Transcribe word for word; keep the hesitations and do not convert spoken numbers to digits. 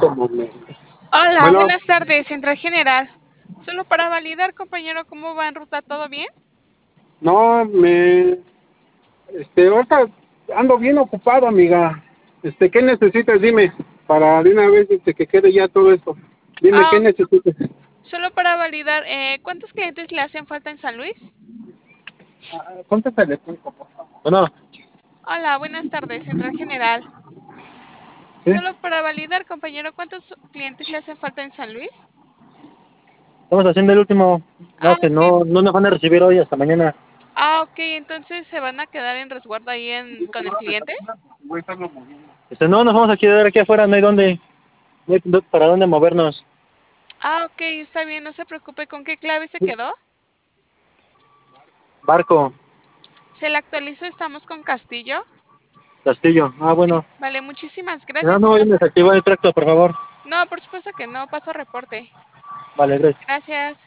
Hola, Bueno, buenas tardes, Central General. Solo para validar, compañero, ¿cómo va en ruta? ¿Todo bien? no, me, este, ahorita ando bien ocupado, amiga. Este, ¿qué necesitas? Dime, para de una vez este, que quede ya todo esto. Dime, Ah, ¿qué necesitas? solo para validar, eh, ¿cuántos clientes le hacen falta en San Luis? Ah, contéstale, por favor. Bueno, Hola, buenas tardes, Central General. ¿sí? Solo para validar, compañero, ¿cuántos clientes le hacen falta en San Luis? Estamos haciendo el último. Ah, No, que ok. no, no nos van a recibir hoy hasta mañana. Ah, ok, entonces se van a quedar en resguardo ahí en, con el cliente. Este, no, nos vamos a quedar aquí afuera, no hay dónde, no hay dó- para dónde movernos. Ah, ok, está bien, no se preocupe. ¿Con qué clave se quedó? Barco, Se le actualizó, estamos con Castillo. Castillo. Ah, bueno. Vale, muchísimas No, gracias. no, Entonces, desactivar el tracto, por favor. no, por supuesto que no, paso reporte. Vale, gracias. Gracias.